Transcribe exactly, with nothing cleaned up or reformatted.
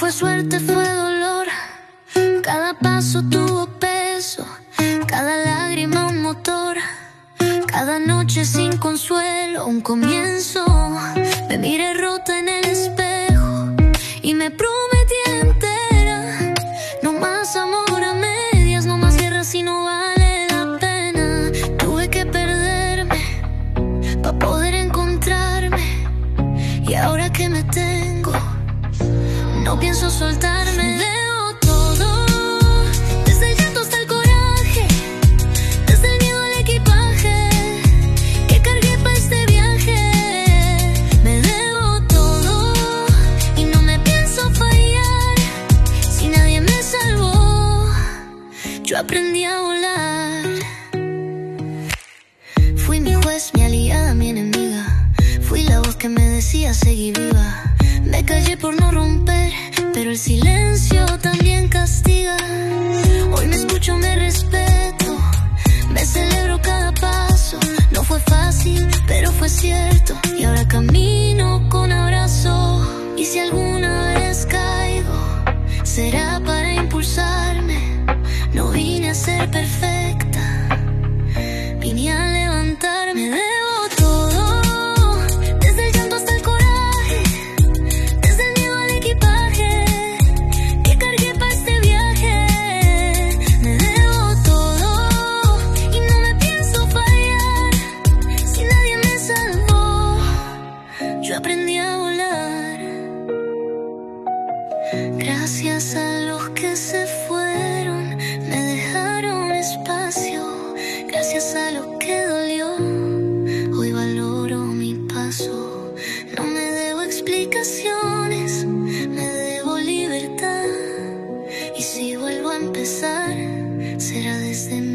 fue suerte, fue dolor. Cada paso tuvo peso, cada lágrima un motor, cada noche sin consuelo un comienzo. Me miré rota en el espejo y me prometí entera. No más amor a medias, no más guerra si no vale la pena. Tuve que perderme para poder encontrarme, y ahora que me tengo no pienso soltarme. Debo todo, desde el llanto hasta el coraje, desde el miedo al equipaje que cargué para este viaje. Me debo todo y no me pienso fallar. Si nadie me salvó, yo aprendí a volar. Fui mi juez, mi aliada, mi enemiga. Fui la voz que me decía seguí viva. Me callé por no romper, pero el silencio también castiga. Hoy me escucho, me respeto, me celebro cada paso. No fue fácil, pero fue cierto. Y ahora camino con abrazo. Y si alguna vez caigo, será para impulsarme. No vine a ser perfecta, vine a levantarme. Debo todo, desde el llanto hasta el coraje, desde el miedo al equipaje que cargué para este viaje. Me debo todo y no me pienso fallar. Si nadie me salvó, yo aprendí a volar. Gracias a los que se fueron, me dejaron espacio. Gracias a lo que dolió, hoy valoro mi paso. No me debo explicaciones, me debo libertad. Y si vuelvo a empezar, será desde